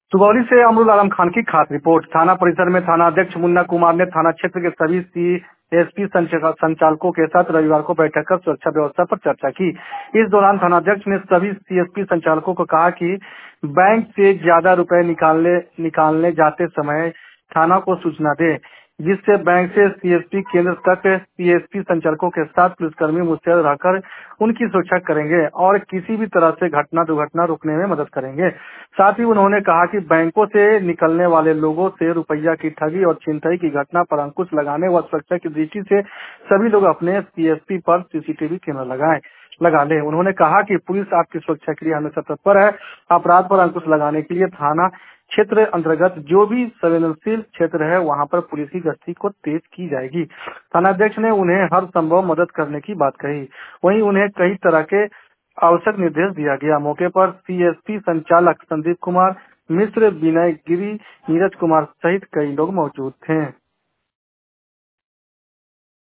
सुगौली से अमरुल आलम खान की खास रिपोर्ट। थाना परिसर में थाना अध्यक्ष मुन्ना कुमार ने थाना क्षेत्र के सभी सीएसपी संचालकों के साथ रविवार को बैठक कर सुरक्षा व्यवस्था पर चर्चा की। इस दौरान थानाध्यक्ष ने सभी सीएसपी संचालकों को कहा कि बैंक से ज्यादा रुपए निकालने जाते समय थाना को सूचना दे, जिससे बैंक से सीएसपी केंद्र तक सीएसपी संचालकों के साथ पुलिसकर्मी मुस्तैद रहकर उनकी सुरक्षा करेंगे और किसी भी तरह से घटना दुर्घटना रोकने में मदद करेंगे। साथ ही उन्होंने कहा कि बैंकों से निकलने वाले लोगों से रुपया की ठगी और छिनतई की घटना पर अंकुश लगाने व सुरक्षा की दृष्टि से सभी लोग अपने सीएसपी पर सीसीटीवी कैमरा लगा ले। उन्होंने कहा कि पुलिस आपकी सुरक्षा के लिए हमेशा तत्पर है। अपराध पर अंकुश लगाने के लिए थाना क्षेत्र अंतर्गत जो भी संवेदनशील क्षेत्र है वहां पर पुलिस की गश्ती को तेज की जाएगी। थानाध्यक्ष ने उन्हें हर संभव मदद करने की बात कही। वहीं उन्हें कई तरह के आवश्यक निर्देश दिया गया। मौके पर सीएसपी संचालक संदीप कुमार मिश्र, विनय गिरी, नीरज कुमार सहित कई लोग मौजूद थे।